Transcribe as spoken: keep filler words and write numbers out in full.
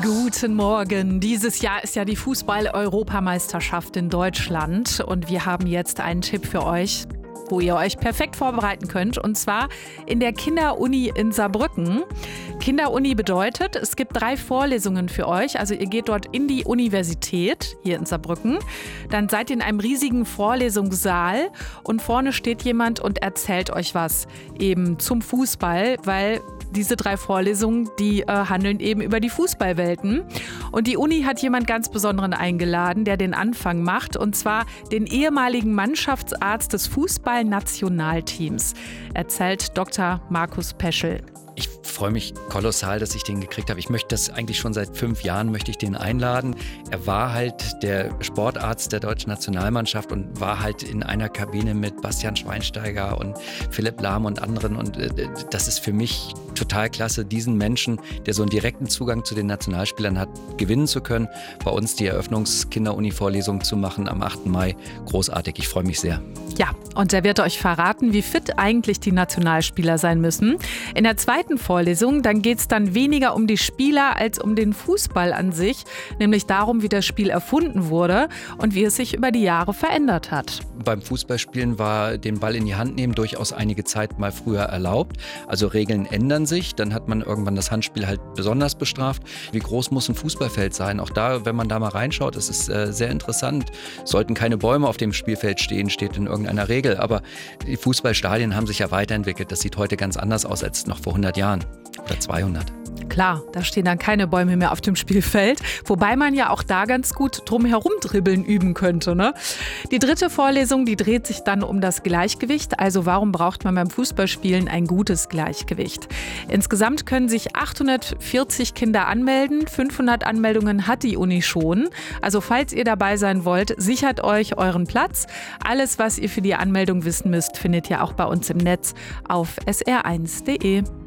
Guten Morgen. Dieses Jahr ist ja die Fußball-Europameisterschaft in Deutschland und wir haben jetzt einen Tipp für euch, wo ihr euch perfekt vorbereiten könnt, und zwar in der Kinderuni in Saarbrücken. Kinderuni bedeutet, es gibt drei Vorlesungen für euch, also ihr geht dort in die Universität hier in Saarbrücken, dann seid ihr in einem riesigen Vorlesungssaal und vorne steht jemand und erzählt euch was eben zum Fußball, weil diese drei Vorlesungen, die äh, handeln eben über die Fußballwelten. Und die Uni hat jemand ganz Besonderen eingeladen, der den Anfang macht, und zwar den ehemaligen Mannschaftsarzt des Fußballnationalteams, erzählt Doktor Markus Peschel. Ich freue mich kolossal, dass ich den gekriegt habe. Ich möchte das eigentlich schon seit fünf Jahren, möchte ich den einladen. Er war halt der Sportarzt der deutschen Nationalmannschaft und war halt in einer Kabine mit Bastian Schweinsteiger und Philipp Lahm und anderen. Und äh, das ist für mich total klasse, diesen Menschen, der so einen direkten Zugang zu den Nationalspielern hat, gewinnen zu können. Bei uns die Eröffnungs-Kinder-Uni-Vorlesung zu machen am achten Mai. Großartig, ich freue mich sehr. Ja, und er wird euch verraten, wie fit eigentlich die Nationalspieler sein müssen. In der zweiten Vorlesung, dann geht es dann weniger um die Spieler als um den Fußball an sich, nämlich darum, wie das Spiel erfunden wurde und wie es sich über die Jahre verändert hat. Beim Fußballspielen war den Ball in die Hand nehmen durchaus einige Zeit mal früher erlaubt. Also Regeln ändern sich, dann hat man irgendwann das Handspiel halt besonders bestraft. Wie groß muss ein Fußballfeld sein? Auch da, wenn man da mal reinschaut, das ist äh, sehr interessant. Sollten keine Bäume auf dem Spielfeld stehen, steht in irgendeiner Regel. Aber die Fußballstadien haben sich ja weiterentwickelt. Das sieht heute ganz anders aus als noch vor hundert Jahren oder zweihundert. Klar, da stehen dann keine Bäume mehr auf dem Spielfeld, wobei man ja auch da ganz gut drum herum dribbeln üben könnte, ne? Die dritte Vorlesung, die dreht sich dann um das Gleichgewicht, also warum braucht man beim Fußballspielen ein gutes Gleichgewicht? Insgesamt können sich achthundertvierzig Kinder anmelden, fünfhundert Anmeldungen hat die Uni schon, also falls ihr dabei sein wollt, sichert euch euren Platz. Alles, was ihr für die Anmeldung wissen müsst, findet ihr auch bei uns im Netz auf s r eins punkt d e.